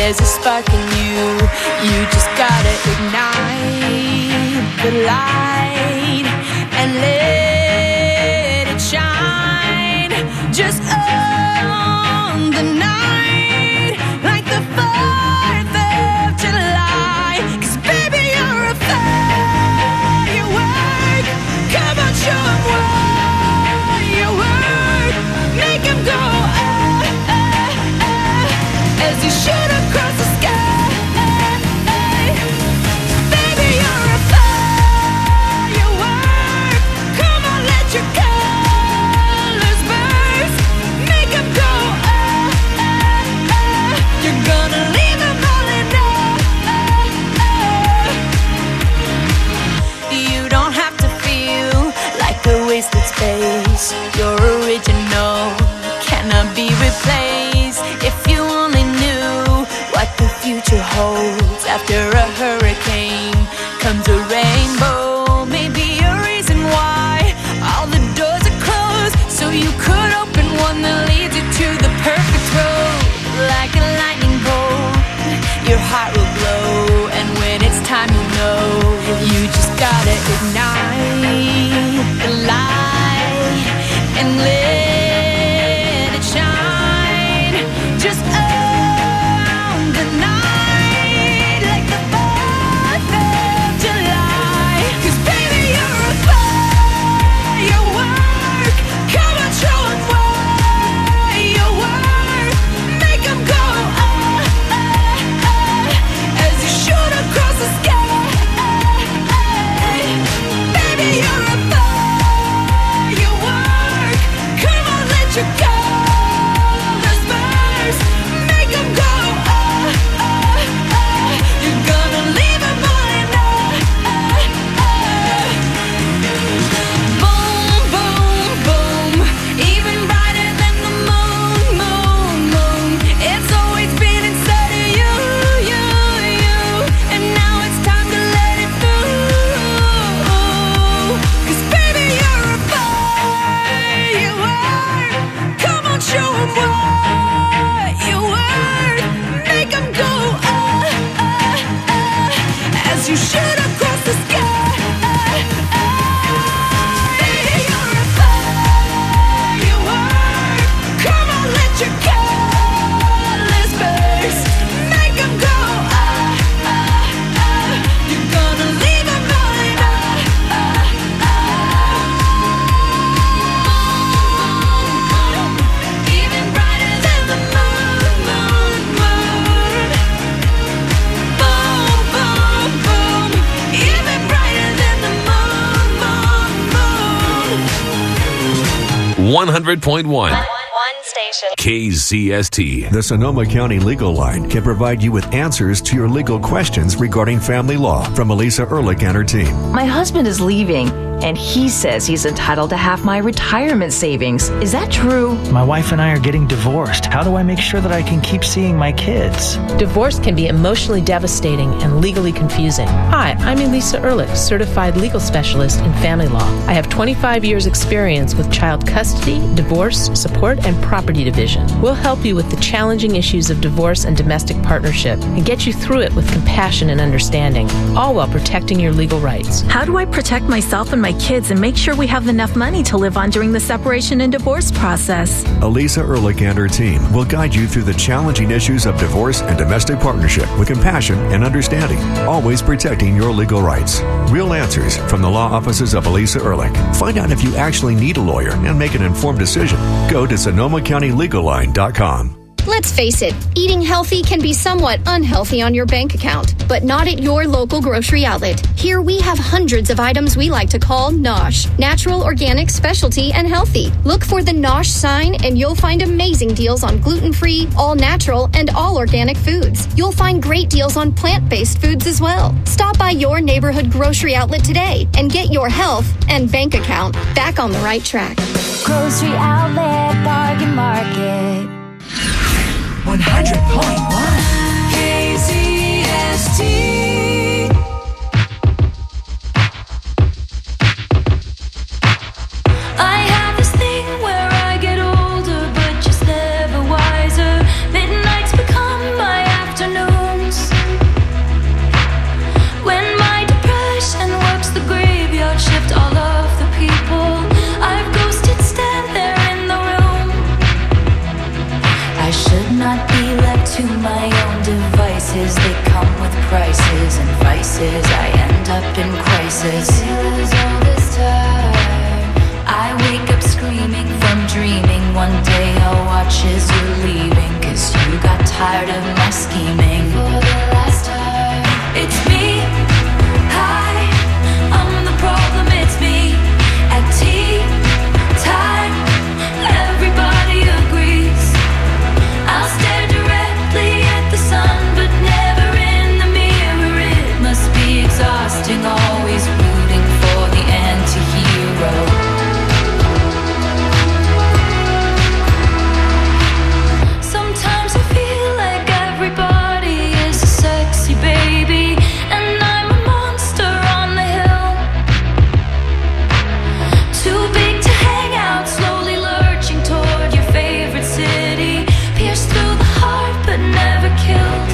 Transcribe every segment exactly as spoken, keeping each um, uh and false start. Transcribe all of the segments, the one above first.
there's a spark in you. You just gotta ignite the light and let it shine. Just own the night like the fourth of July. 'Cause baby, you're a firework. Come on, show 'em what you work. Make 'em go ah, ah, ah, as you shoot across the sky. Baby, you're a firework. Come on, let your colors burst. Make 'em go ah, ah, ah. You're gonna leave 'em all in awe. You don't have to feel like a wasted space. You're original, cannot be replaced. If you only knew what the future holds. After a hurricane comes a rainbow. Maybe a reason why all the doors are closed, so you could open one that leads you to the perfect road. Like a lightning bolt, your heart will glow, and when it's time, you know you just gotta ignite the light and let it shine. Just own the night like the fourth of July. 'Cause baby, you're a firework. Come on, show 'em what you work. Make 'em go ah, ah, ah, as you shoot across the sky. Baby, you're a firework. Come on, let your colors burst. Make 'em go ah, ah, ah. You're gonna leave 'em all in awe. Boom, boom, boom. Even brighter than the moon, moon, moon. It's always been inside of you, you, you. And now it's time to let it through. 'Cause baby, you're a firework. Come on, show 'em what you work. Make 'em go ah, ah, ah, as you shoot across the sky. Baby, you're a firework. Come on, let your colors burst. Make 'em go ah, ah, ah. You're gonna leave 'em all in awe. Even brighter than the moon, moon, moon. Boom, boom, boom. Even brighter than the moon, moon, moon. one hundred point one One station. K Z S T. The Sonoma County Legal Line can provide you with answers to your legal questions regarding family law from Elisa Ehrlich and her team. My husband is leaving, and he says he's entitled to half my retirement savings. Is that true? My wife and I are getting divorced. How do I make sure that I can keep seeing my kids? Divorce can be emotionally devastating and legally confusing. Hi, I'm Elisa Ehrlich, certified legal specialist in family law. I have twenty-five years experience with child custody, divorce, support, and property division. We'll help you with the challenging issues of divorce and domestic partnership and get you through it with compassion and understanding, all while protecting your legal rights. How do I protect myself and my kids and make sure we have enough money to live on during the separation and divorce process? Elisa Ehrlich and her team will guide you through the challenging issues of divorce and domestic partnership with compassion and understanding, always protecting your legal rights. Real answers from the law offices of Elisa Ehrlich. Find out if you actually need a lawyer and make an informed decision. Go to Sonoma County Legal Line dot com. Let's face it, eating healthy can be somewhat unhealthy on your bank account, but not at your local grocery outlet. Here we have hundreds of items we like to call NOSH, natural, organic, specialty, and healthy. Look for the NOSH sign and you'll find amazing deals on gluten-free, all-natural, and all-organic foods. You'll find great deals on plant-based foods as well. Stop by your neighborhood grocery outlet today and get your health and bank account back on the right track. Grocery Outlet Bargain Market. one hundred point one K Z S T. I have this thing where I get older, but just never wiser. Midnights become my afternoon. I end up in crisis. I wake up screaming from dreaming. One day I'll watch as you're leaving, 'cause you got tired of my scheming. For the last time, it's me. Hi, I'm the problem, it's me. At tea time, everybody agrees. I'll stare directly at the sun, but never in the mirror. It must be exhausting, always rooting for the anti-hero. Sometimes I feel like everybody is a sexy baby, and I'm a monster on the hill. Too big to hang out, slowly lurching toward your favorite city. Pierced through the heart, but never killed.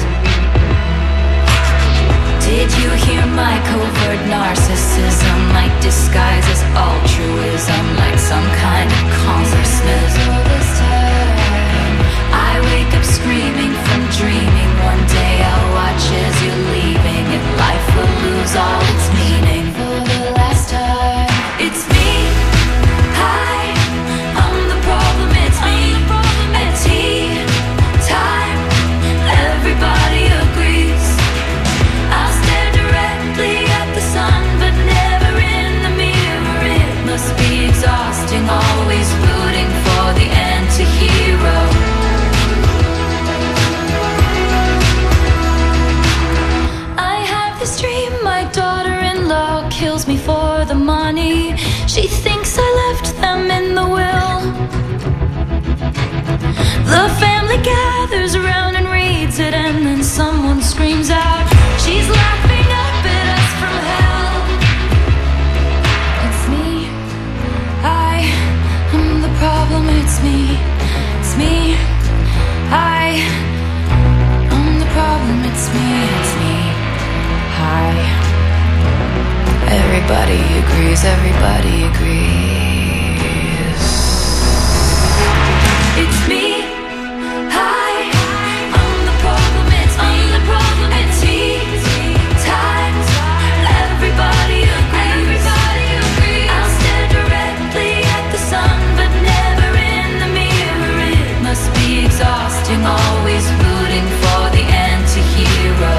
Did you hear my covert narcissism? Like disguise as altruism, like some kind of consciousness. All this time, I wake up screaming from dreaming. One day I'll watch as you're leaving, and life will lose all its meaning. For the last time, it's me. Hi, I'm the problem, it's me. At tea time, everybody agrees. I'll stare directly at the sun, but never in the mirror. It must be exhausting, always rooting for the anti-hero. I have this dream, my daughter-in-law kills me for the money. She thinks I left them in the will. The family gathers around and reads it, and then someone screams out, she's laughing up at us from hell. It's me. I am the problem, it's me. It's me. I am the problem, it's me. It's me. Hi. Everybody agrees, everybody agrees. It's me. Hi, I'm the problem, it's me. I'm the problem, it's tea time. Everybody agrees. Everybody agrees. I'll stare directly at the sun, but never in the mirror. It must be exhausting, always rooting for the anti-hero.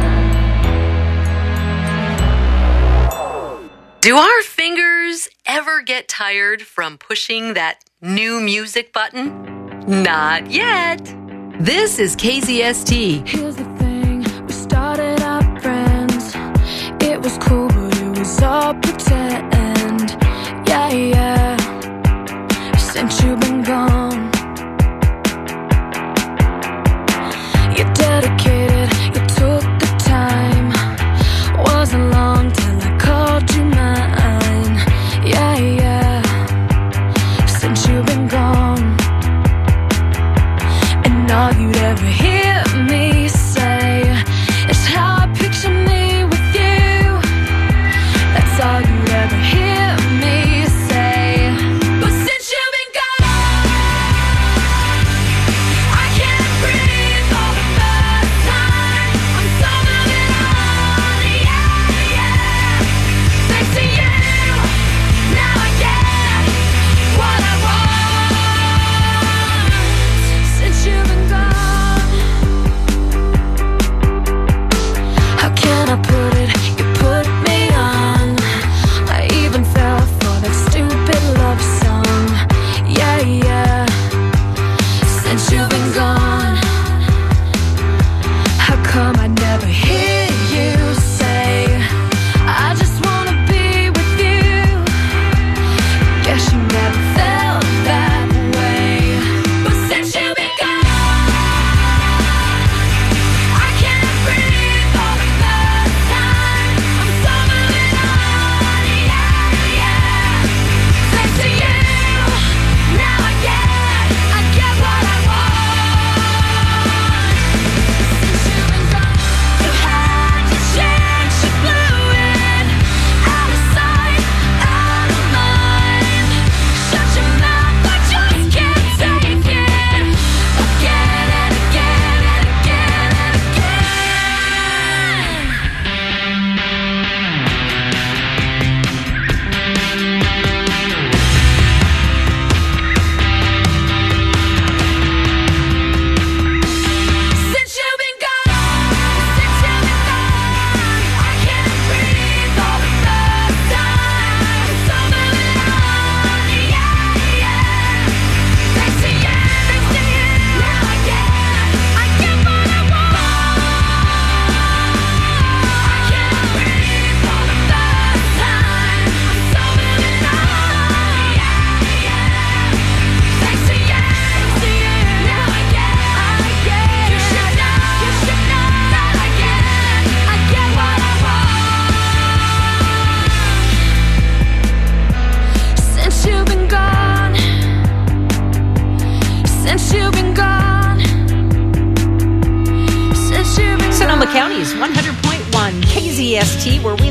Do our fingers ever get tired from pushing that new music button? Not yet. This is K Z S T. Here's the thing, we started out friends. It was cool, but it was all pretend. Yeah, yeah. Since you've been gone, you're dedicated, you took the time. Wasn't long till I called you mine. Yeah, yeah. Since you've been gone, and all you'd ever hear me say is how I picture me with you. That's all you'd ever hear me say.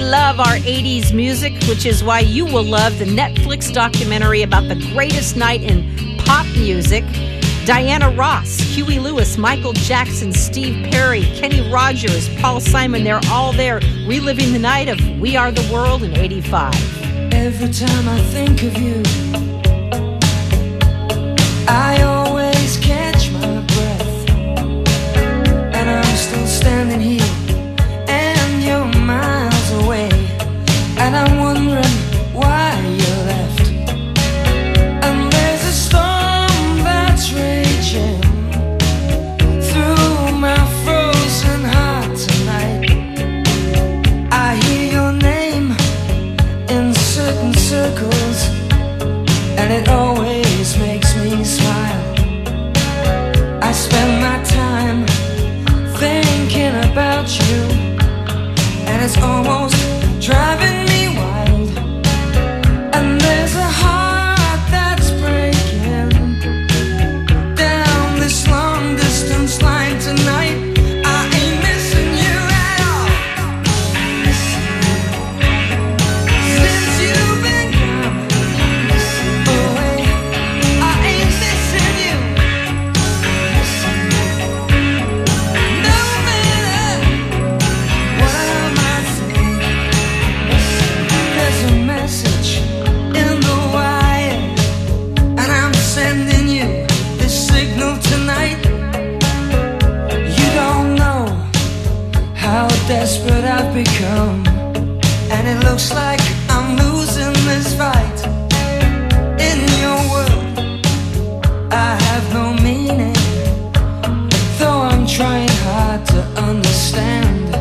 love our eighties music, which is why you will love the Netflix documentary about the greatest night in pop music. Diana Ross, Huey Lewis, Michael Jackson, Steve Perry, Kenny Rogers, Paul Simon, they're all there reliving the night of We Are the World in eighty-five. Every time I think of you, I always catch my breath, and I'm still standing here, and you're miles away, and I'm wondering why you left. And there's a storm that's raging through my frozen heart tonight. I hear your name in certain circles, and it always makes me smile. I spend my time thinking about you, and it's almost driving me wild. And there's a heart that's breaking down this long distance line tonight. I ain't missing you at all. Since you've been gone away, I ain't missing you. No matter what I might say, there's a message in the wire, and I'm sending you this signal tonight. You don't know how desperate I've become, and it looks like I'm losing this fight. In your world, I have no meaning, though I'm trying hard to understand.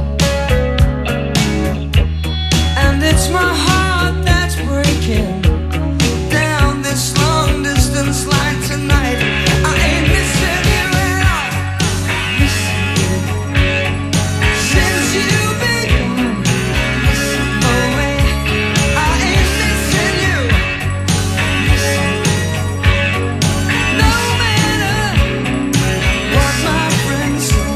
And it's my heart that's breaking down this long distance line tonight. I ain't missing you at all. Since you've been gone away, I ain't missing you. No matter what my friends say.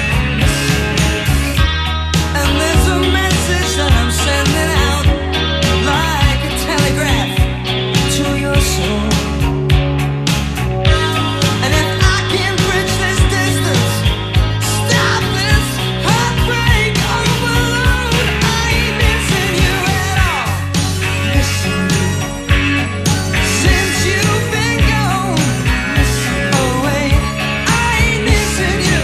And there's a message that I'm sending out like a telegraph to your soul. And if I can bridge this distance, stop this heartbreak overload, I ain't missing you at all. Since you've been gone away, I ain't missing you.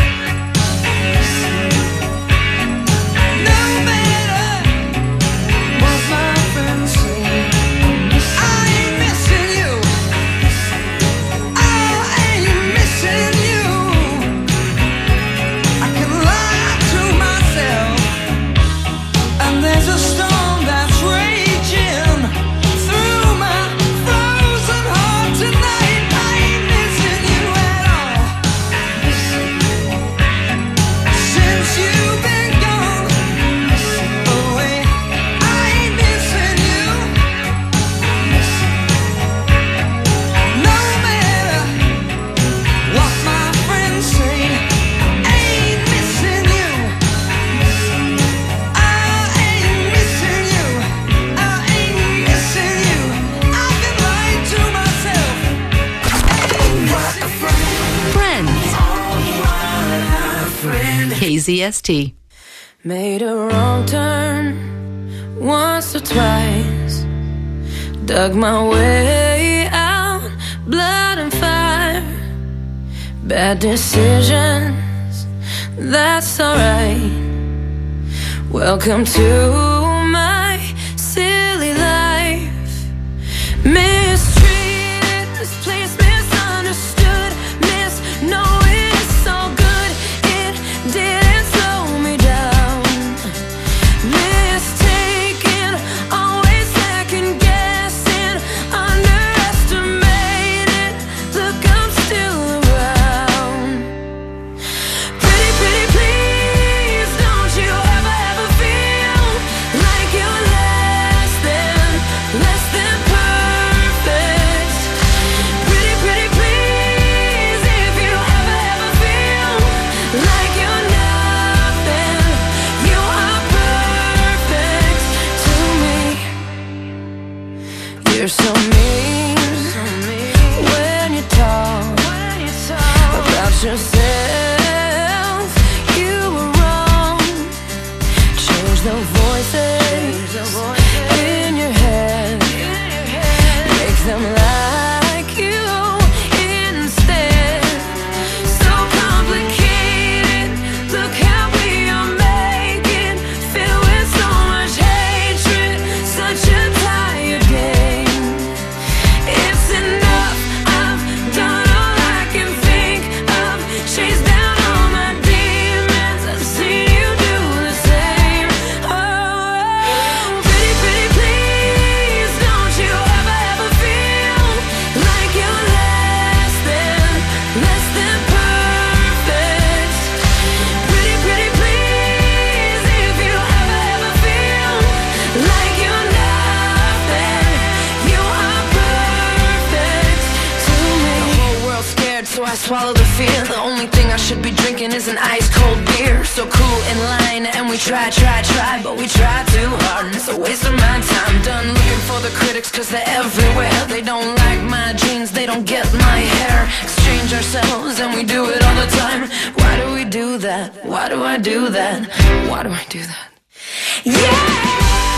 No matter what my friends say, I ain't missing you. I ain't missing you. I can lie to myself, and there's a storm that's raging through my frozen heart tonight. I ain't missing you at all. Since you've been gone away, I ain't missing you. No matter what my friends say, I ain't missing you. I ain't missing you. I ain't missing you. I've been lying to myself. Friends. K Z S T. Made a wrong turn once or twice, dug my way out, blood and fire, bad decisions, that's alright. Welcome to my silly life. Mistreated, misplaced, misunderstood, miss knowing it's so good it didn't slow me down. Mistaken, always second guessing, underestimated. Look, I'm still around. Pretty, pretty, please, don't you ever, ever feel You're so mean when you talk about yourself. You were wrong. Change the voices in your head. Make them like you instead. So complicated. Look how we are making. Filled with so much hatred. Such a tired game. It's enough. I've done all I can think of. Chased down all my demons. I've seen you do the same. Oh, pretty, pretty, please, don't you ever, ever feel like you're less than, less than perfect. Pretty, pretty, please, if you ever, ever feel like you're nothing, you are perfect to me. The whole world's scared, so I swallow the fear. The only thing I should be drinking is an ice cold beer. So cool in line, and we try, try, try, but we try too hard, and it's a waste of my time. Done looking for the critics, cause they're everywhere. They don't like my jeans, they don't get my hair. Exchange ourselves, and we do it all the time. Why do we do that? Why do I do that? Why do I do that? Yeah!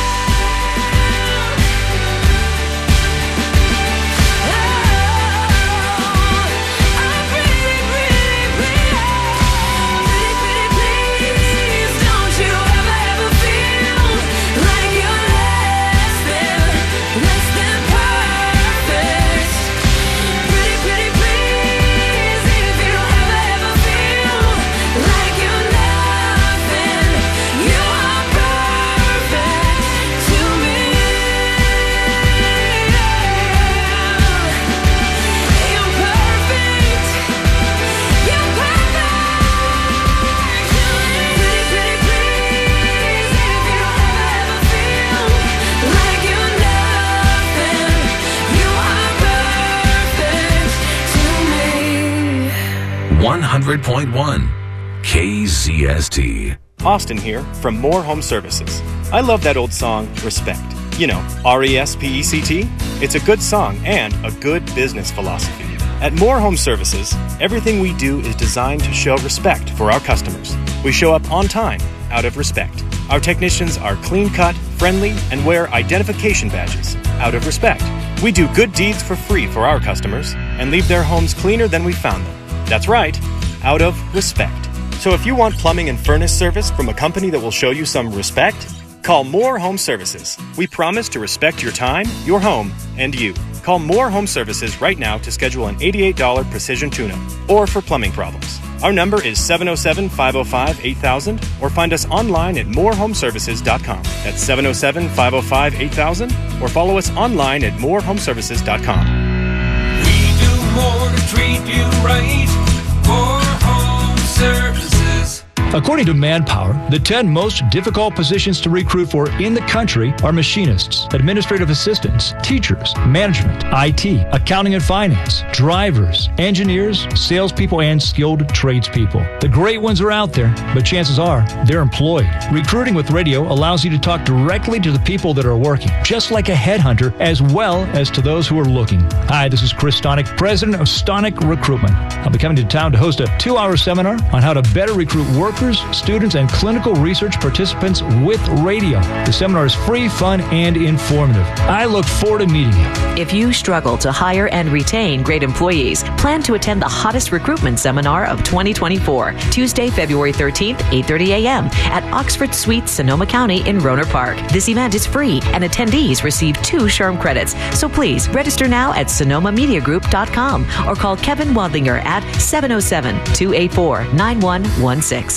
one hundred point one K Z S T. Austin here from More Home Services. I love that old song, Respect. You know, R E S P E C T? It's a good song and a good business philosophy. At More Home Services, everything we do is designed to show respect for our customers. We show up on time, out of respect. Our technicians are clean-cut, friendly, and wear identification badges, out of respect. We do good deeds for free for our customers and leave their homes cleaner than we found them. That's right, out of respect. So if you want plumbing and furnace service from a company that will show you some respect, call More Home Services. We promise to respect your time, your home, and you. Call More Home Services right now to schedule an eighty-eight dollars precision tune-up or for plumbing problems. Our number is seven oh seven, five oh five, eight thousand or find us online at more home services dot com. That's seven oh seven, five oh five, eight thousand or follow us online at more home services dot com. We do more to treat you right. More Home Services. According to Manpower, the ten most difficult positions to recruit for in the country are machinists, administrative assistants, teachers, management, I T, accounting and finance, drivers, engineers, salespeople, and skilled tradespeople. The great ones are out there, but chances are they're employed. Recruiting with radio allows you to talk directly to the people that are working, just like a headhunter, as well as to those who are looking. Hi, this is Chris Stonick, president of Stonick Recruitment. I'll be coming to town to host a two-hour seminar on how to better recruit workers, students, and clinical research participants with radio. The seminar is free, fun, and informative. I look forward to meeting you. If you struggle to hire and retain great employees, plan to attend the hottest recruitment seminar of twenty twenty-four, Tuesday, February thirteenth, eight thirty a.m. at Oxford Suites, Sonoma County in Rohnert Park. This event is free, and attendees receive two SHRM credits. So please register now at sonoma media group dot com or call Kevin Wadlinger at seven oh seven, two eight four, nine one one six.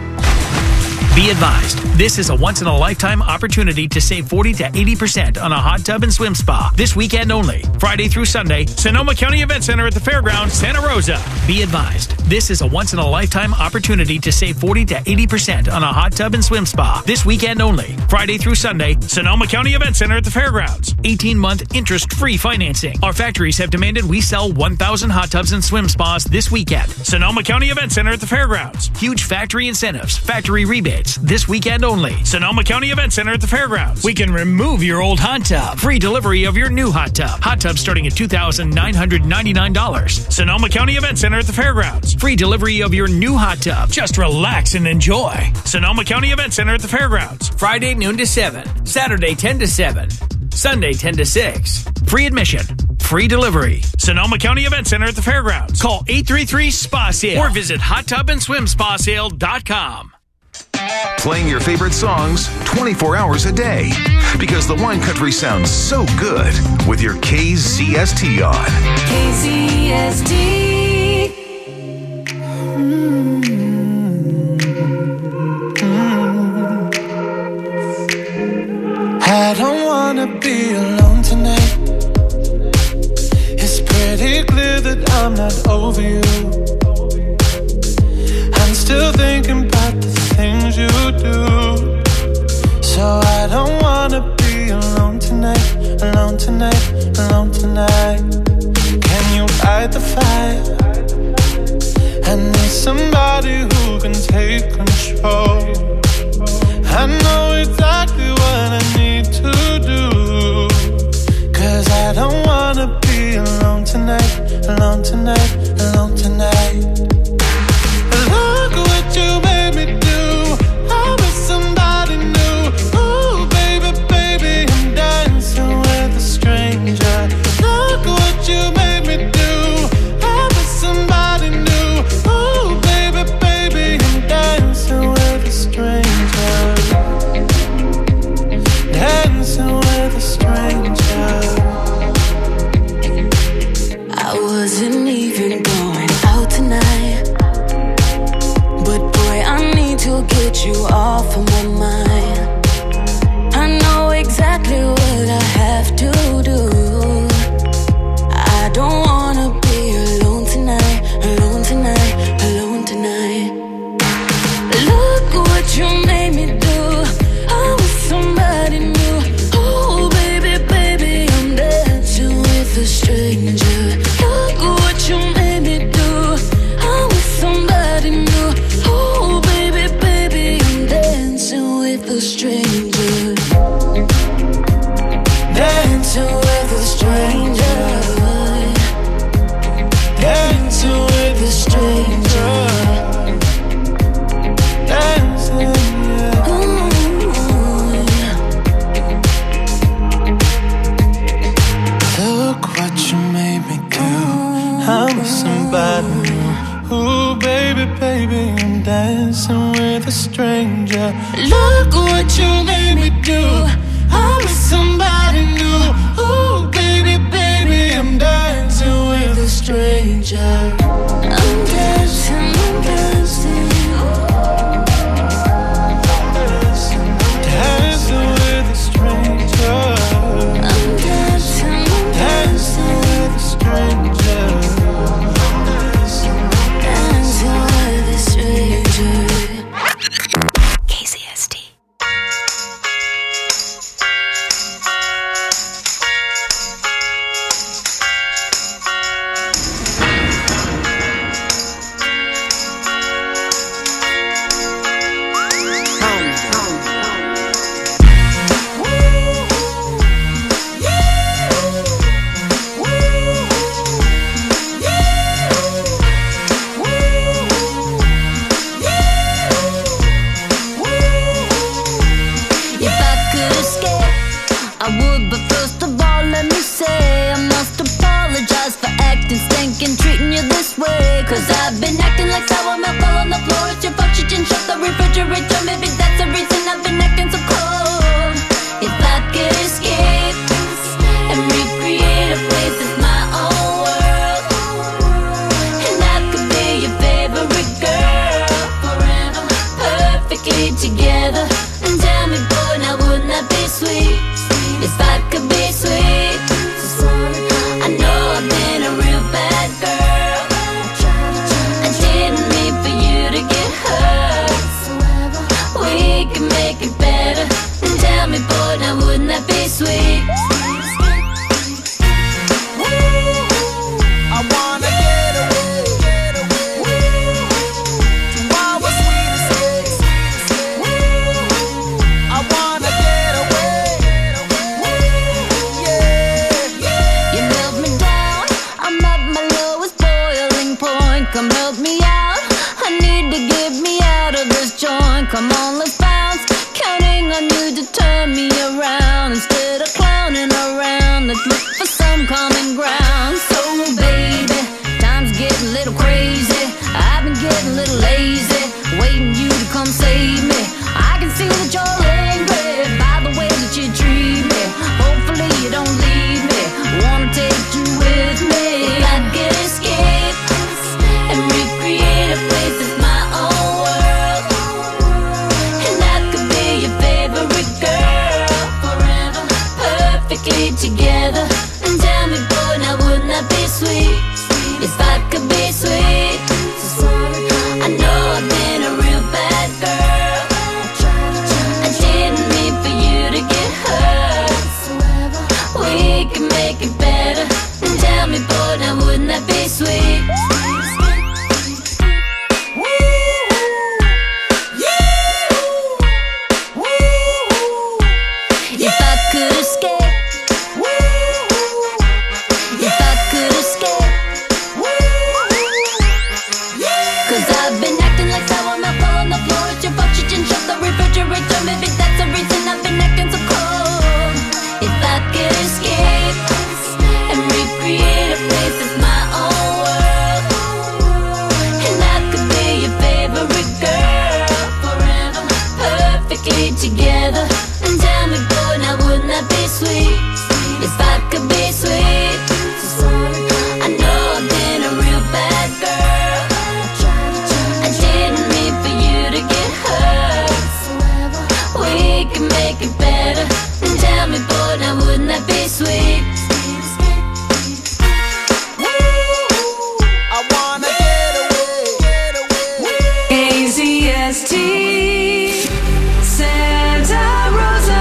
Be advised, this is a once-in-a-lifetime opportunity to save forty to eighty percent on a hot tub and swim spa this weekend only. Friday through Sunday, Sonoma County Event Center at the Fairgrounds, Santa Rosa. Be advised, this is a once-in-a-lifetime opportunity to save forty to eighty percent on a hot tub and swim spa this weekend only. Friday through Sunday, Sonoma County Event Center at the Fairgrounds. eighteen-month interest-free financing. Our factories have demanded we sell one thousand hot tubs and swim spas this weekend. Sonoma County Event Center at the Fairgrounds. Huge factory incentives, factory rebate, tickets this weekend only. Sonoma County Event Center at the fairgrounds. We can remove your old hot tub. Free delivery of your new hot tub. Hot tub starting at two thousand nine hundred ninety-nine dollars. Sonoma County Event Center at the fairgrounds. Free delivery of your new hot tub. Just relax and enjoy. Sonoma County Event Center at the fairgrounds. Friday noon to seven. Saturday ten to seven. Sunday ten to six. Free admission. Free delivery. Sonoma County Event Center at the fairgrounds. Call eight three three S P A sale or visit hot tub and swim spa sale dot com. Playing your favorite songs twenty-four hours a day. Because the wine country sounds so good with your K Z S T on. K Z S T. Mm-hmm. I don't wanna be alone tonight. It's pretty clear that I'm not over you. I'm still thinking about the things you do. So I don't wanna be alone tonight, alone tonight, alone tonight. Can you fight the fire? I need somebody who can take control. I know exactly what I need to do. Cause I don't wanna be alone tonight, alone tonight, alone tonight. Look what you made me do. I'm with somebody new. Ooh, baby, baby, I'm dancing with a stranger. Look what you made me do. I'm with somebody new. Ooh, baby, baby, I'm dancing with a stranger. Dancing with a stranger. I wasn't even going out tonight, but boy, I need to get you off of my mind. I know exactly what I have to do. I don't wanna be alone tonight, alone tonight, alone tonight. Look what you made me do. I'm with somebody new. Oh, baby, baby, I'm dancing with a stranger. Look what you made me do. I'm with somebody new. Oh, baby, baby, I'm dancing with a stranger. Dancing with a stranger. Dancing with a stranger. Dancing, yeah. Ooh. Look what you made me do. I'm with somebody new. Ooh, baby, baby, I'm dancing with a stranger. Look what you made me do. I'm with somebody new. Ooh, baby, baby, I'm dancing with a stranger. I'm dancing, I'm dancing. Dancing with a stranger. I'm dancing, I'm dancing with a stranger. Dancing with a stranger. K Z S T. Cause I've been acting like sour milk all on the floor. It's your fault you didn't shut the refrigerator. Maybe that's the reason I've been acting so cold. If I could escape and recreate a place that's my own world, and I could be your favorite girl forever, perfectly together. And tell me, boy, now wouldn't that be sweet? If I could be sweet. I know I've been a real bad girl. Make it better, and tell me, boy, now wouldn't that be sweet? I wanna get away, get away to our sweetest days. together. And tell me, boy, now wouldn't that be sweet? If I could be sweet. I know I've been a real bad girl. I didn't mean for you to get hurt. We can make it better. And tell me, boy, now wouldn't that be sweet? If I could escape, if I could escape, 'cause I've been acting like sour milk on the floor. It's your fault you didn't shut the refrigerator. Maybe that's the reason I've been acting so cold. If I could escape and recreate a place that's my own world, and I could be your favorite girl forever, perfectly together. And tell me, boy, now wouldn't that be sweet? If I could be sweet. I know I've been a real bad girl. I didn't mean for you to get hurt. We can make it better. And tell me, boy, now wouldn't that be sweet? I wanna get away. A Z S T Santa Rosa.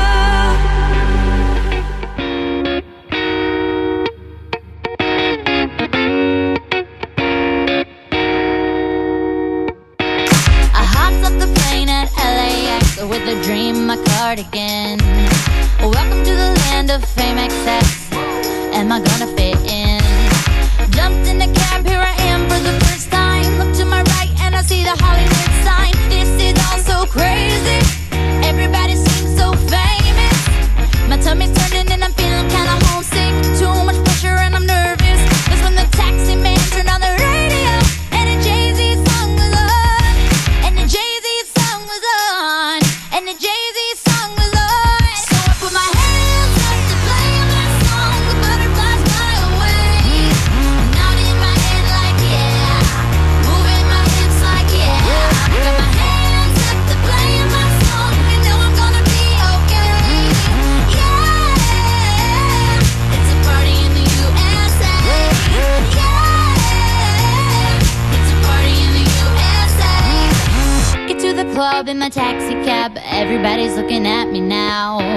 I hopped off the plane at L A X with a dream, my cardigan. Welcome to the land of fame excess. Am I gonna fit in? Jumped in the cab, here I am for the first time. Look to my right and I see the Hollywood sign. This is all so crazy. Everybody seems so famous. My tummy's turning and I'm feeling kinda homesick. Too much pressure and I'm nervous. That's when the taxi man turned on the radio and the Jay-Z song was on. And the Jay-Z song was on. And the Jay-Z song was on. So I put my hands up to play my song. The butterflies fly away. Nodding in my head like yeah. Moving my hips like yeah. Got my hands up to play my song. You know I'm gonna be okay. Yeah. It's a party in the U S A. Yeah. It's a party in the U S A. Get to the club in my taxi cab. Everybody's looking at me now.